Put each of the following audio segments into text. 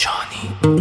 مرجانی.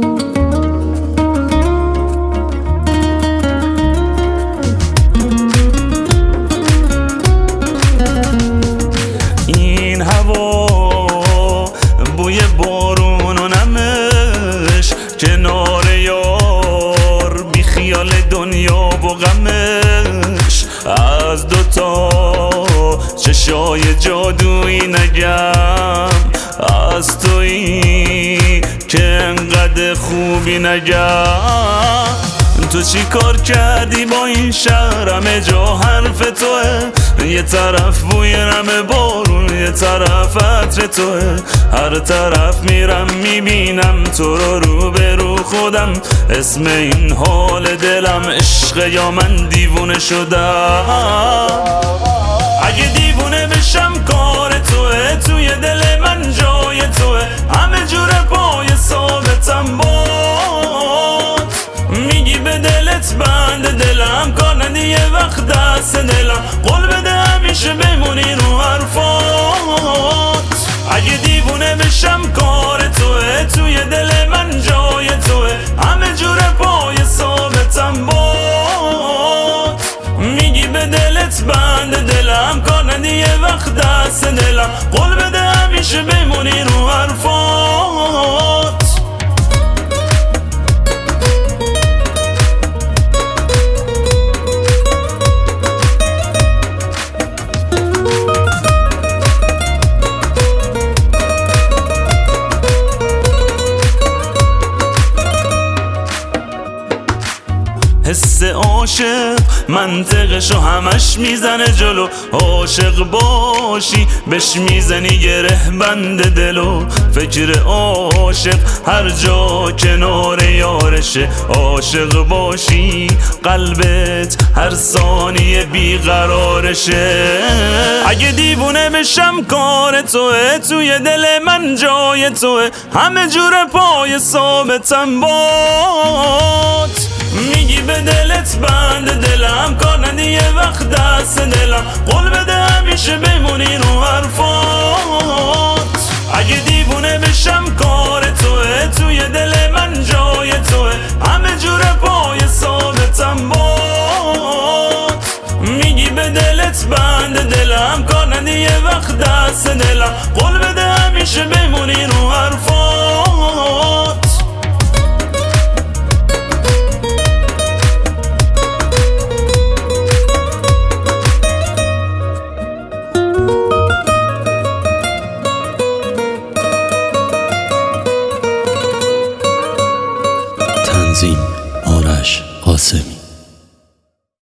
این هوا بوی بارون و نمش، کنار یار بی خیال دنیا و غمش. از دوتا چشای جادویی نگم، از تویی که انقدر خوبی نگم. تو چی کار کردی با این شهر؟ همه جا حرف توه، یه طرف بوی نم بارون، یه طرف عطر توه. هر طرف میرم میبینم تو رو به رو خودم. اسم این حال دلم عشق یا من دیوونه شدم؟ اگه دیوونه بشم کار توه، توی دل من جای توه. همه جور پای ثابتم باد، میگی به دلت بند دلم، کار ندی یه وقت دست دلم. قول بده همیشه بمونی رو حرفات. اگه دیوونه بشم کار توه، توی دل من جای توه. همه جور پای ثابتم باد، میگی به دلت بند دلم، کار ندی یه وقت دست دلم. قول بده همیشه بمونی رو حرفات. حس عاشق منطقشو همش میزنه جلو. عاشق باشی بهش میزنی گره بند دلو. فکر عاشق هر جا کنار یارشه. عاشق باشی قلبت هر ثانیه بیقرارشه. اگه دیوونه بشم کار توه، توی دل من جای توه. همه جور پای ثابتم باد، میگی به دلت بند دلم، کار ندی یه وقت دست دلم. قول بده همیشه بمونی رو حرفات. اگه دیوونه بشم کار توه، توی دل من جای توه. همه جور پای ثابتم باد، میگی به دلت بند دلم، کار ندی یه وقت دست دلم. قول بده همیشه بمونی رو حرفات. تنظیم آرش قاسمی.